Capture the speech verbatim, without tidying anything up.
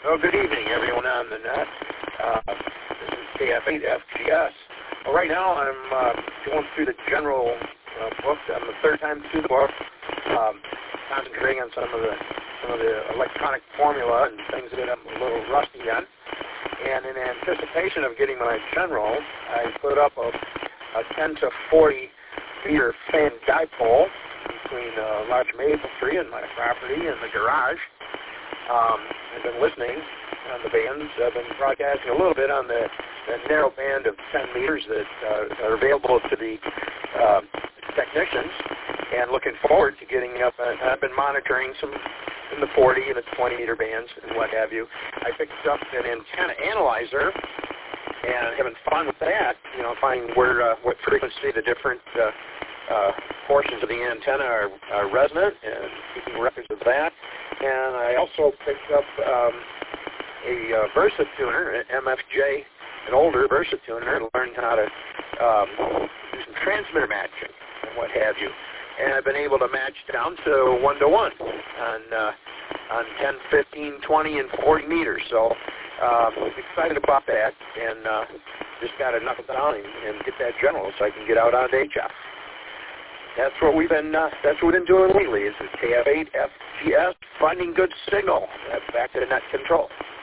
Well, good evening, everyone on the net. Uh, this is K F eight F G S. Well, right now I'm uh, going through the general uh, book. I'm the third time through the book, um, concentrating on some of the some of the electronic formula and things that I'm a little rusty on. And in anticipation of getting my general, I put up a, a ten to forty meter fan dipole between a large maple tree and my property and the garage. Um, I've been listening on the bands. I've been broadcasting a little bit on the, the narrow band of ten meters that uh, are available to the uh, technicians, and looking forward to getting up. Uh, I've been monitoring some in the forty and the twenty meter bands and what have you. I picked up an antenna analyzer and having fun with that, you know, finding where uh, what frequency the different uh, uh, portions of the antenna are, are resonant and keeping records of that. And I also picked up um, a uh, VersaTuner, an M F J, an older VersaTuner, and learned how to um, do some transmitter matching and what have you. And I've been able to match down to one to one on uh, on ten, fifteen, twenty, and forty meters. So um, excited about that, and uh, just got to knuckle down and, and get that general so I can get out on H F. That's what we've been. Uh, that's what we've been doing lately. Is K F eight F G S, finding good signal. That's back to the net control.